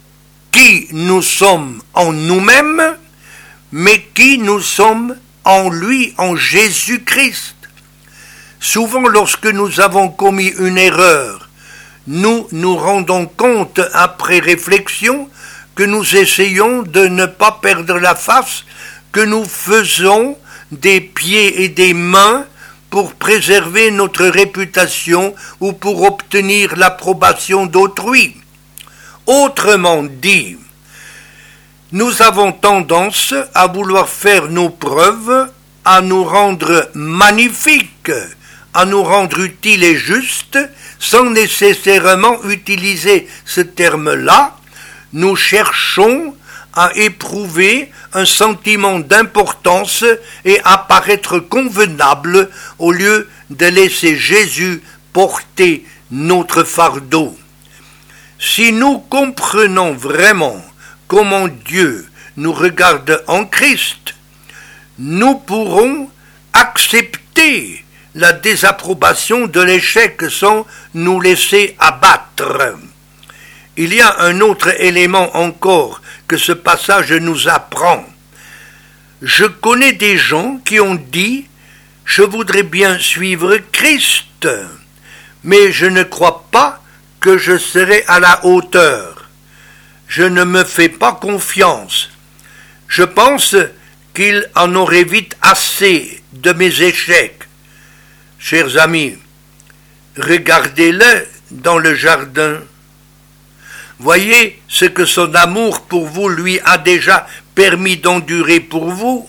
qui nous sommes en nous-mêmes, mais qui nous sommes en lui, en Jésus-Christ. Souvent, lorsque nous avons commis une erreur, nous nous rendons compte, après réflexion, que nous essayons de ne pas perdre la face, que nous faisons des pieds et des mains pour préserver notre réputation ou pour obtenir l'approbation d'autrui. Autrement dit, nous avons tendance à vouloir faire nos preuves, à nous rendre magnifiques, à nous rendre utiles et justes, sans nécessairement utiliser ce terme-là. Nous cherchons à éprouver un sentiment d'importance et à paraître convenable au lieu de laisser Jésus porter notre fardeau. Si nous comprenons vraiment comment Dieu nous regarde en Christ, nous pourrons accepter la désapprobation de l'échec sans nous laisser abattre. Il y a un autre élément encore que ce passage nous apprend. Je connais des gens qui ont dit « Je voudrais bien suivre Christ, mais je ne crois pas que je serai à la hauteur. Je ne me fais pas confiance. Je pense qu'il en aurait vite assez de mes échecs. » Chers amis, regardez-le dans le jardin. Voyez ce que son amour pour vous lui a déjà permis d'endurer pour vous.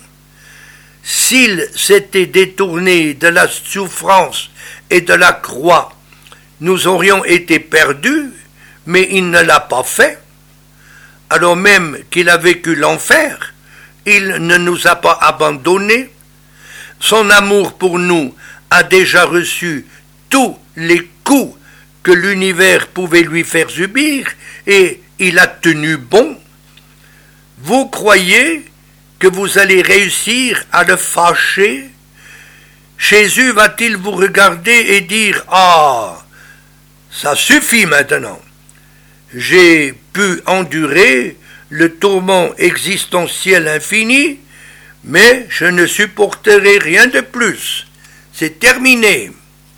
S'il s'était détourné de la souffrance et de la croix, nous aurions été perdus, mais il ne l'a pas fait. Alors même qu'il a vécu l'enfer, il ne nous a pas abandonnés. Son amour pour nous a déjà reçu tous les coups que l'univers pouvait lui faire subir, et il a tenu bon. Vous croyez que vous allez réussir à le fâcher? Jésus va-t-il vous regarder et dire « Ah, ça suffit maintenant. J'ai pu endurer le tourment existentiel infini, mais je ne supporterai rien de plus. C'est terminé. »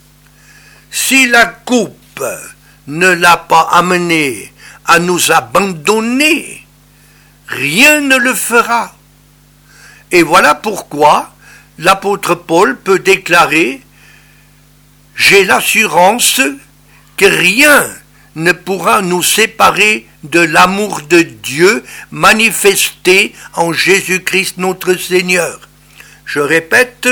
Si la coupe ne l'a pas amené à nous abandonner, rien ne le fera. Et voilà pourquoi l'apôtre Paul peut déclarer « J'ai l'assurance que rien ne pourra nous séparer de l'amour de Dieu manifesté en Jésus-Christ notre Seigneur. » Je répète,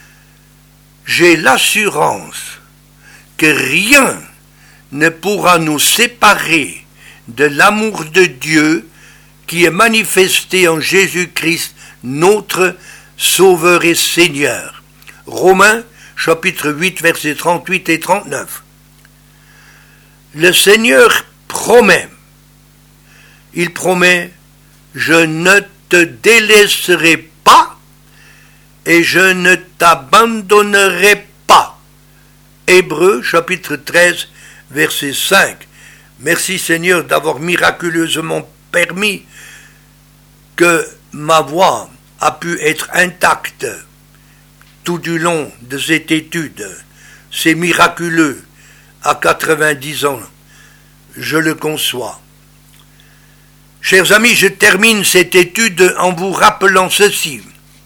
j'ai l'assurance que rien ne pourra nous séparer de l'amour de Dieu qui est manifesté en Jésus-Christ, notre Sauveur et Seigneur. Romains, chapitre huit, versets trente-huit et trente-neuf. Le Seigneur promet, il promet, je ne te délaisserai pas et je ne t'abandonnerai pas. Hébreux, chapitre treize, verset cinq. Merci Seigneur d'avoir miraculeusement permis que ma voix a pu être intacte tout du long de cette étude. C'est miraculeux à quatre-vingt-dix ans, je le conçois. Chers amis, je termine cette étude en vous rappelant ceci.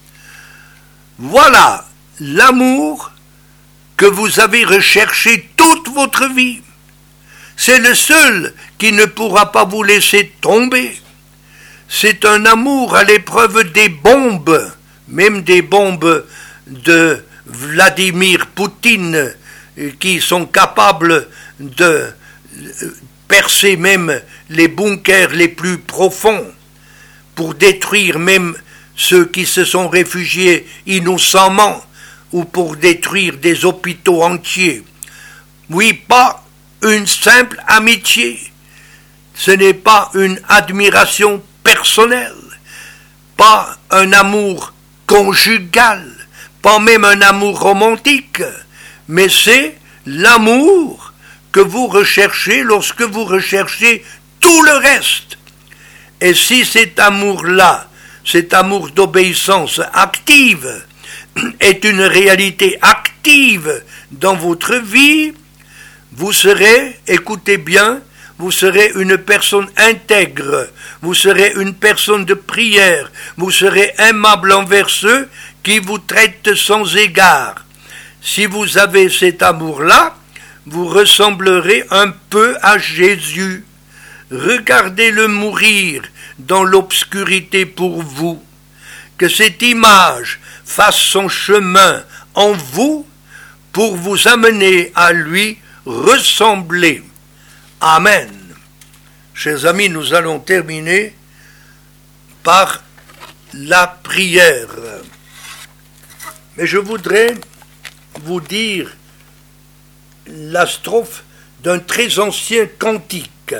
Voilà l'amour que vous avez recherché toute votre vie. C'est le seul qui ne pourra pas vous laisser tomber. C'est un amour à l'épreuve des bombes, même des bombes de Vladimir Poutine, qui sont capables de percer même les bunkers les plus profonds, pour détruire même ceux qui se sont réfugiés innocemment, ou pour détruire des hôpitaux entiers. Oui, pas une simple amitié, ce n'est pas une admiration personnelle, pas un amour conjugal, pas même un amour romantique, mais c'est l'amour que vous recherchez lorsque vous recherchez tout le reste. Et si cet amour-là, cet amour d'obéissance active, est une réalité active dans votre vie, vous serez, écoutez bien, vous serez une personne intègre, vous serez une personne de prière, vous serez aimable envers ceux qui vous traitent sans égard. Si vous avez cet amour-là, vous ressemblerez un peu à Jésus. Regardez-le mourir dans l'obscurité pour vous. Que cette image fasse son chemin en vous pour vous amener à lui ressembler. Amen. Chers amis, nous allons terminer par la prière. Mais je voudrais vous dire la strophe d'un très ancien cantique.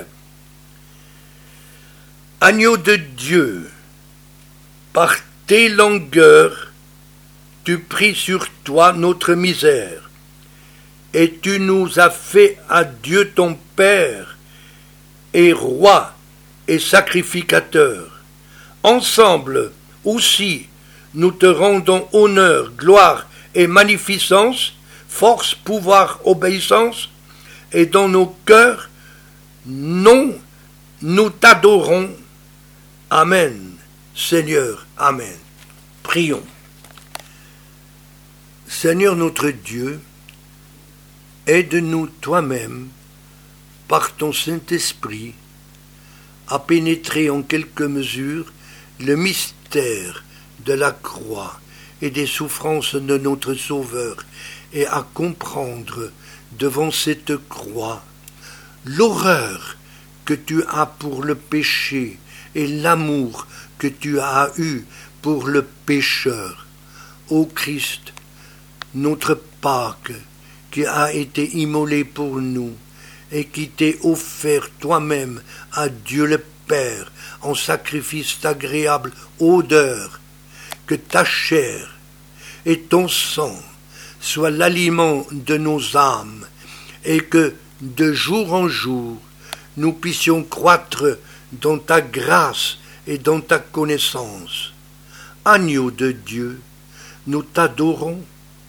Agneau de Dieu, par tes langueurs, tu pris sur toi notre misère, et tu nous as fait à Dieu ton Père, et roi et sacrificateur. Ensemble aussi, nous te rendons honneur, gloire et magnificence, force, pouvoir, obéissance, et dans nos cœurs, non, nous t'adorons. Amen. Seigneur, Amen. Prions. Seigneur notre Dieu, aide-nous toi-même, par ton Saint-Esprit, à pénétrer en quelque mesure le mystère de la croix et des souffrances de notre Sauveur, et à comprendre devant cette croix l'horreur que tu as pour le péché et l'amour que tu as eu pour le pécheur. Ô Christ, notre Pâque, qui a été immolé pour nous, et qui t'est offert toi-même à Dieu le Père en sacrifice d'agréable odeur, que ta chair et ton sang soient l'aliment de nos âmes, et que, de jour en jour, nous puissions croître dans ta grâce et dans ta connaissance. Agneau de Dieu, nous t'adorons.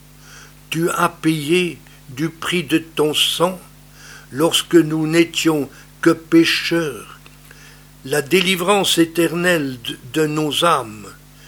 Tu as payé du prix de ton sang, lorsque nous n'étions que pécheurs, la délivrance éternelle de, de nos âmes.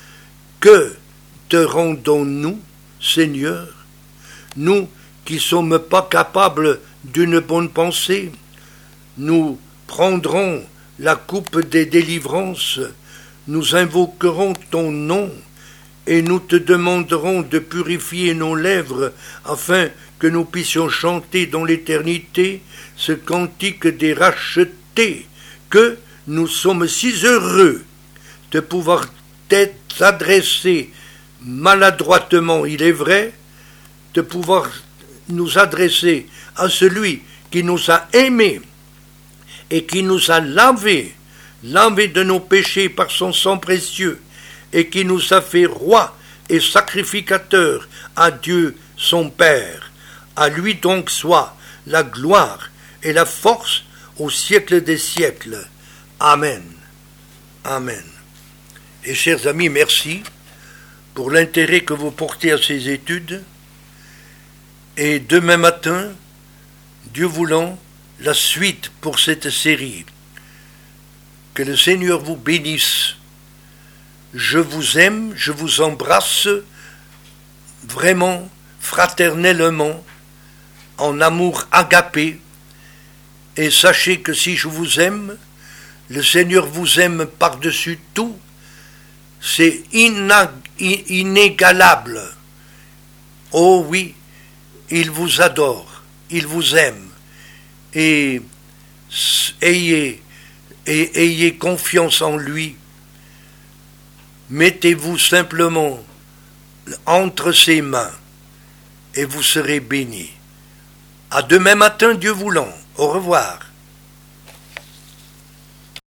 Que te rendons-nous, Seigneur, nous qui sommes pas capables d'une bonne pensée? Nous prendrons la coupe des délivrances, nous invoquerons ton nom, et nous te demanderons de purifier nos lèvres, afin que nous puissions chanter dans l'éternité ce cantique des rachetés, que nous sommes si heureux de pouvoir t'adresser maladroitement, il est vrai, de pouvoir nous adresser à celui qui nous a aimés et qui nous a lavés, lavés de nos péchés par son sang précieux, et qui nous a fait roi et sacrificateur à Dieu son Père. À lui donc soit la gloire et la force au siècle des siècles. Amen. Amen. Et chers amis, merci pour l'intérêt que vous portez à ces études. Et demain matin, Dieu voulant, la suite pour cette série. Que le Seigneur vous bénisse. Je vous aime, je vous embrasse vraiment, fraternellement, en amour agapé. Et sachez que si je vous aime, le Seigneur vous aime par-dessus tout. C'est inégalable. Oh oui, il vous adore, il vous aime. Et ayez, et ayez confiance en lui. Mettez-vous simplement entre ses mains et vous serez bénis. À demain matin, Dieu voulant. Au revoir.